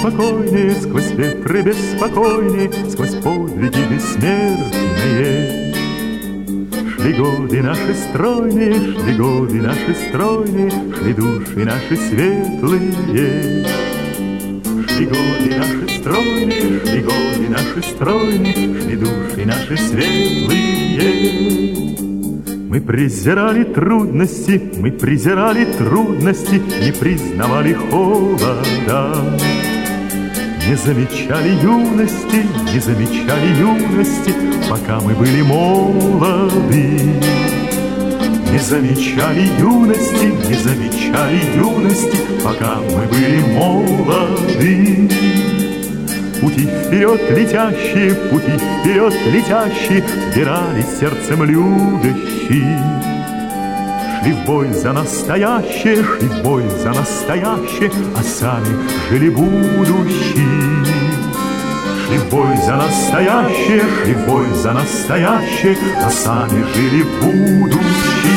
спокойные, сквозь ветры беспокойные, сквозь подвиги бессмертные. Шли годы наши стройные, шли годы наши стройные, шли души наши светлые. Шли годы наши стройные, шли годы наши стройные, шли души наши светлые. Мы презирали трудности, мы презирали трудности, не признавали холода. Не замечали юности, не замечали юности, пока мы были молоды. Не замечали юности, не замечали юности, пока мы были молоды. Пути вперед летящие, пути вперед летящие, вбирали сердцем любящие. Шли в бой за настоящее, шли в бой за настоящее, а сами жили будущие. Шли в бой за настоящее, шли в бой за настоящее, а сами жили будущие.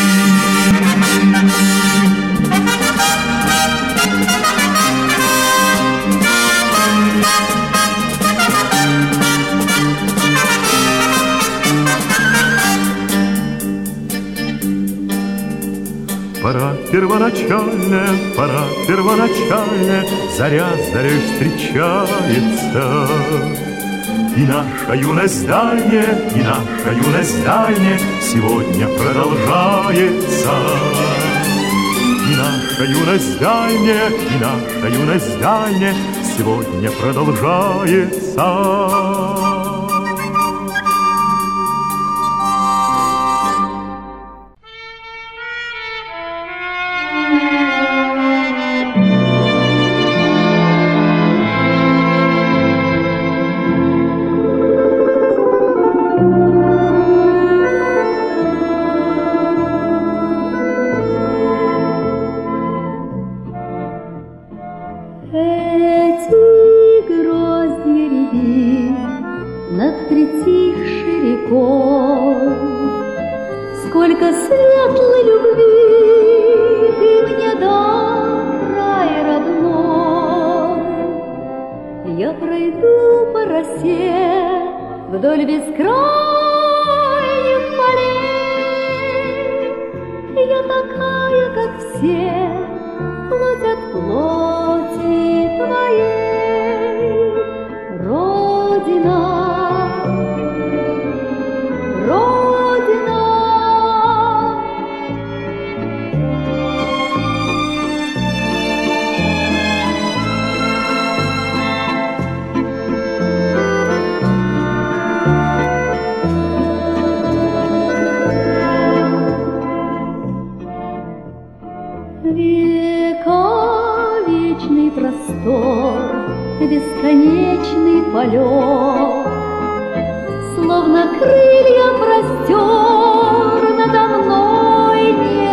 Пора первоначальная, пора первоначальная, заря с зарей встречается. И наша юность дальняя, и наша юность дальняя сегодня продолжается. И наша юность дальняя, и наша юность дальняя сегодня продолжается. Бесконечный полет, словно крылья простер надо мной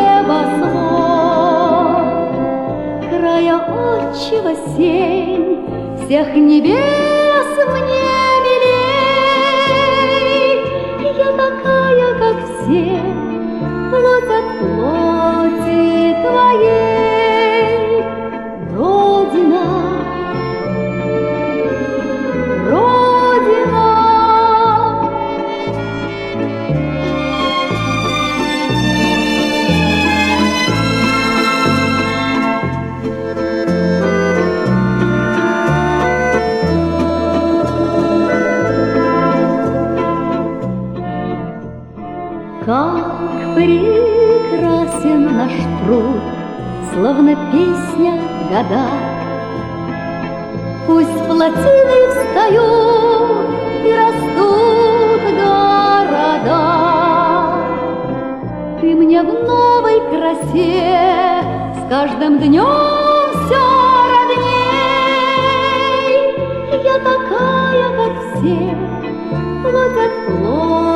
небосвод. Края отчего сень всех небес мне милей. Я такая, как все, плоть от плоти твоей. Родина, Родина, как прекрасен наш труд, словно песня года. Пусть плотины встают и растут города, ты мне в новой красе с каждым днем все родней. Я такая, как все, плоть от плоти